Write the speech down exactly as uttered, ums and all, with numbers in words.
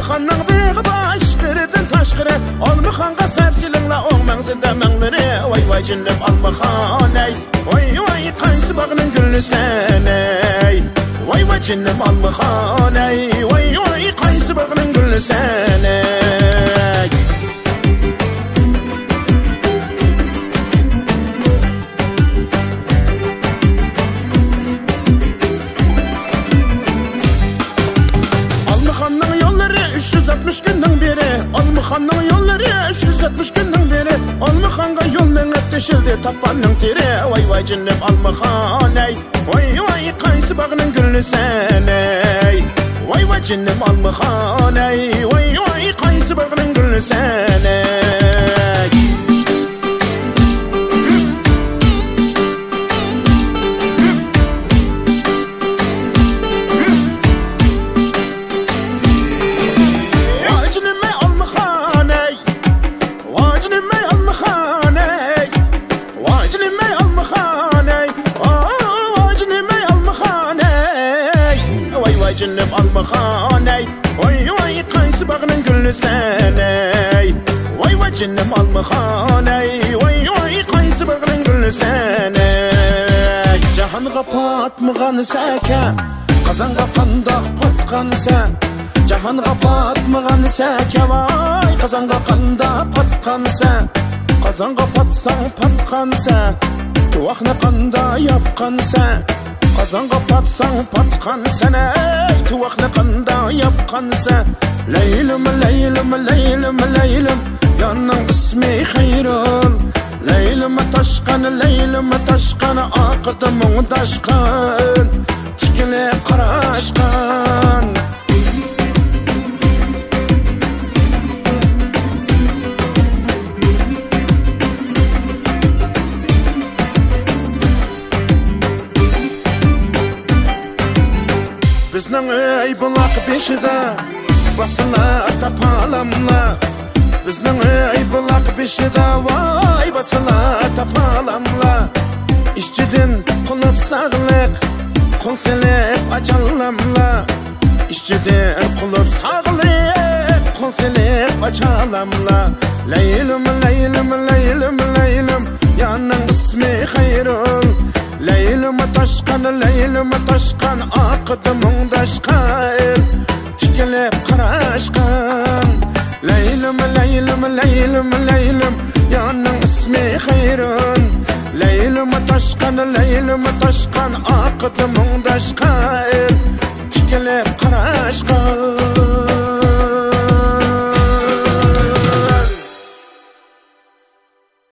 Almıxanның beği başqırıdın taşqırı Almıxanğa səpsilinglə oğ məğzində məngləri Vay vay cinnim Almıxan ey Vay vay qaysı bağının güllü sən ey Vay vay cinnim Almıxan ey Vay vay qaysı bağının güllü sən ey üç yüz altmış gündən beri Almıxanның yolları üç yüz altmış gündən beri Almıxanğa yol məngəb deşildi tapanның teri Vay vay cinnim Almıxan ey Vay vay qaysı bağının güllü sən ey Vay vay cinnim Almıxan ey Vay vay qaysı bağının güllü sən ey cinnim Almıxan ey Vay vay qaysı bağının güllü sən ey Vay vay cinnim Almıxan ey Vay vay qaysı bağının güllü sən ey Cahanğa patmıgan səkə Qazanğa qandaq patqan sən Cahanğa patmıgan səkə Vay qazanğa qandaq patqan sən Qazanğa patsan patqan sən Tuvaqna qanda yapqan sən Qazanğa patsan patqan sən ey Tuvaqna qanda yapqan sən Leylim, leylim, leylim, leylim Yanның ismi xeyrul Leylim taşqan, leylim taşqan Aqıdı muğdaşqan Tikili qaraşqan Bizning ey bulaq beshida basıla tapalamla Bizning ey bulaq beshida vay basıla tapalamla İşçidin qulub sağlıq qul silib açalamla İşçidin qulub sağlıq qul silib açalamla Leylim, leylim, leylim, leylim Yanның ismi xeyrul Leylim taşqan, leylim taşqan Aqıdı muğdaşqan Tikilib qaraşqan Leylim, leylim, leylim, leylim Yanның ismi xeyrun Leylim taşqan, leylim taşqan Aqıdı muğdaşqan Tikilib qaraşqan